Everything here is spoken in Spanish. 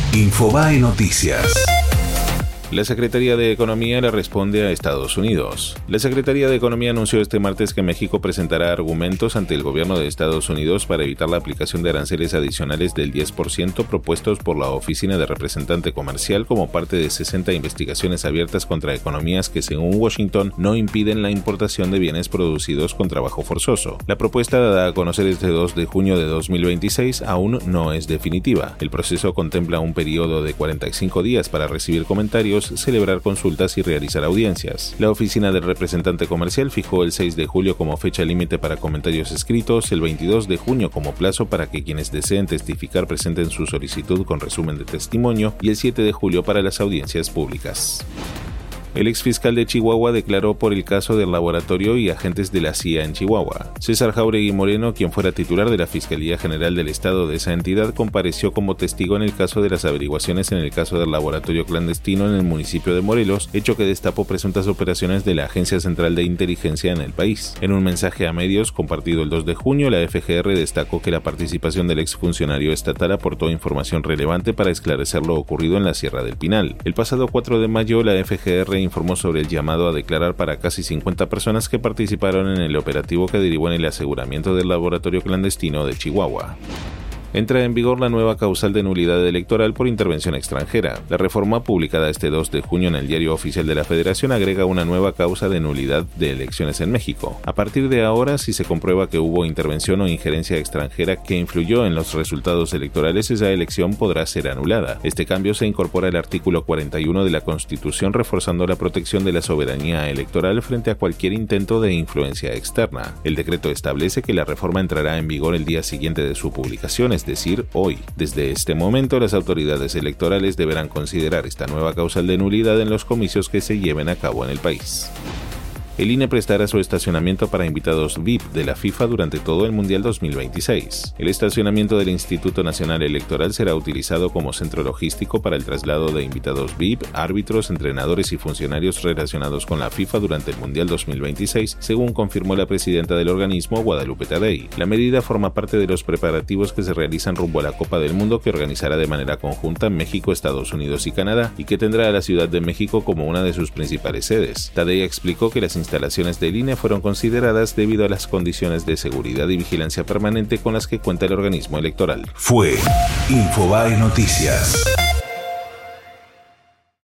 Infobae Noticias. La Secretaría de Economía le responde a Estados Unidos. La Secretaría de Economía anunció este martes que México presentará argumentos ante el gobierno de Estados Unidos para evitar la aplicación de aranceles adicionales del 10% propuestos por la Oficina de Representante Comercial como parte de 60 investigaciones abiertas contra economías que, según Washington, no impiden la importación de bienes producidos con trabajo forzoso. La propuesta, dada a conocer este 2 de junio de 2026, aún no es definitiva. El proceso contempla un periodo de 45 días para recibir comentarios, celebrar consultas y realizar audiencias. La Oficina del Representante Comercial fijó el 6 de julio como fecha límite para comentarios escritos, el 22 de junio como plazo para que quienes deseen testificar presenten su solicitud con resumen de testimonio y el 7 de julio para las audiencias públicas. El exfiscal de Chihuahua declaró por el caso del laboratorio y agentes de la CIA en Chihuahua. César Jáuregui Moreno, quien fuera titular de la Fiscalía General del Estado de esa entidad, compareció como testigo en el caso de las averiguaciones en el caso del laboratorio clandestino en el municipio de Morelos, hecho que destapó presuntas operaciones de la Agencia Central de Inteligencia en el país. En un mensaje a medios compartido el 2 de junio, la FGR destacó que la participación del exfuncionario estatal aportó información relevante para esclarecer lo ocurrido en la Sierra del Pinal. El pasado 4 de mayo, la FGR informó sobre el llamado a declarar para casi 50 personas que participaron en el operativo que derivó en el aseguramiento del laboratorio clandestino de Chihuahua. Entra en vigor la nueva causal de nulidad electoral por intervención extranjera. La reforma, publicada este 2 de junio en el Diario Oficial de la Federación, agrega una nueva causa de nulidad de elecciones en México. A partir de ahora, si se comprueba que hubo intervención o injerencia extranjera que influyó en los resultados electorales, esa elección podrá ser anulada. Este cambio se incorpora al artículo 41 de la Constitución, reforzando la protección de la soberanía electoral frente a cualquier intento de influencia externa. El decreto establece que la reforma entrará en vigor el día siguiente de su publicación, es decir, hoy. Desde este momento, las autoridades electorales deberán considerar esta nueva causal de nulidad en los comicios que se lleven a cabo en el país. El INE prestará su estacionamiento para invitados VIP de la FIFA durante todo el Mundial 2026. El estacionamiento del Instituto Nacional Electoral será utilizado como centro logístico para el traslado de invitados VIP, árbitros, entrenadores y funcionarios relacionados con la FIFA durante el Mundial 2026, según confirmó la presidenta del organismo, Guadalupe Tadei. La medida forma parte de los preparativos que se realizan rumbo a la Copa del Mundo, que organizará de manera conjunta México, Estados Unidos y Canadá, y que tendrá a la Ciudad de México como una de sus principales sedes. Tadei explicó que las instalaciones del INE fueron consideradas debido a las condiciones de seguridad y vigilancia permanente con las que cuenta el organismo electoral. Fue Infobae Noticias.